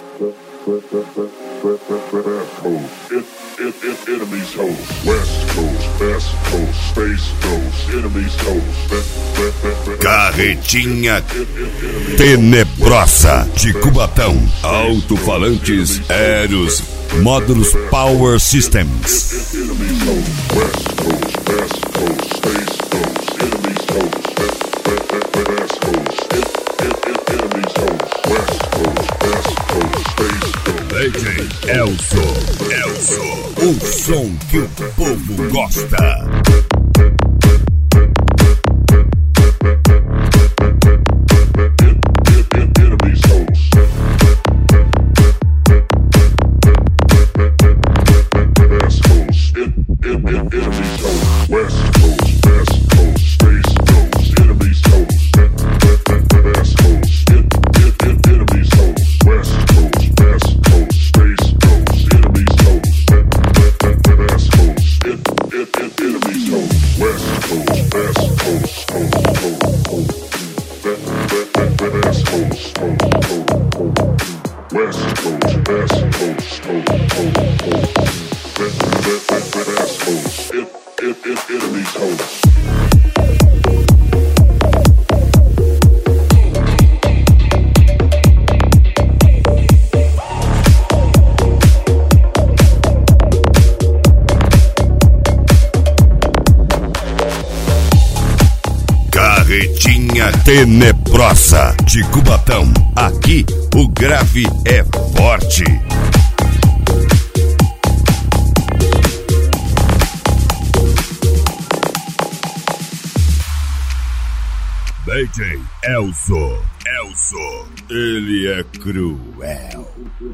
Enemies hoes, West Coast, Best Coast, Space Coast, enemies hoes. Carretinha tenebrosa de Cubatão. Alto-falantes Eros, módulos Power Systems. Enemies hoes, West Coast, Best Coast, Space Coast, enemies hoes. Best Coast, enemies hoes, West Coast, Best Coast, Space Coast. DJ Elso, o som que o povo gosta. Enemies hoes. Best Coast, enemies hoes, West Coast, Best Coast, Space Coast, enemies hoes. Best Coast, enemies hoes, West Coast, Best Coast, Space Coast, enemies hoes. Best Coast, enemies hoes, West Coast, Best Coast, Best Coast, West Coast, Best Coast, enemies hoes. Carretinha tenebrosa de Cubatão. Aqui o grave é forte. DJ Elso, ele é cruel.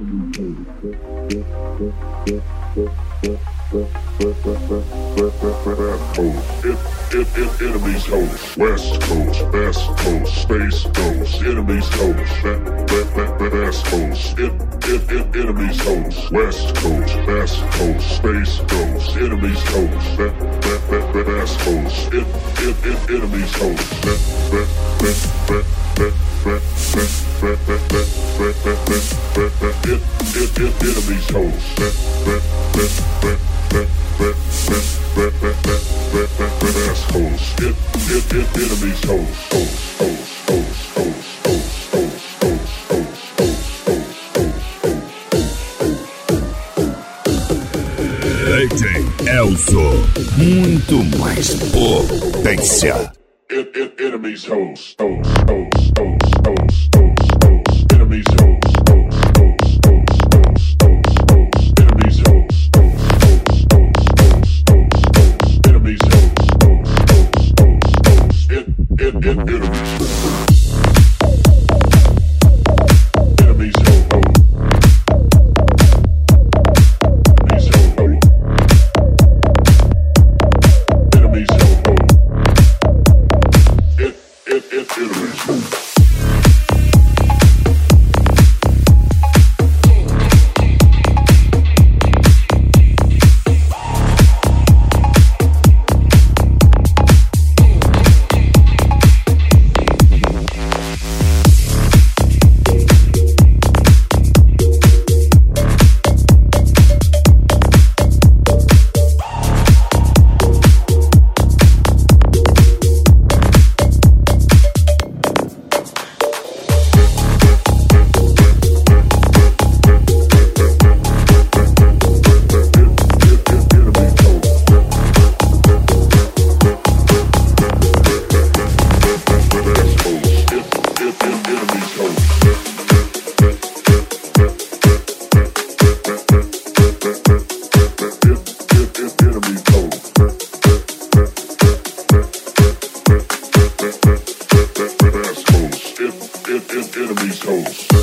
Enemies hoes, West Coast, Best Coast, Space Coast, enemies hoes, Best Coast, enemies hoes, West Coast, Best Coast, Space Coast, enemies hoes, Best Coast, enemies hoes, enemies hoes, Best hoes, enemies hoes, DJ Elso, muito mais potência. Enemies hoes, enemies hoes, enemies hoes.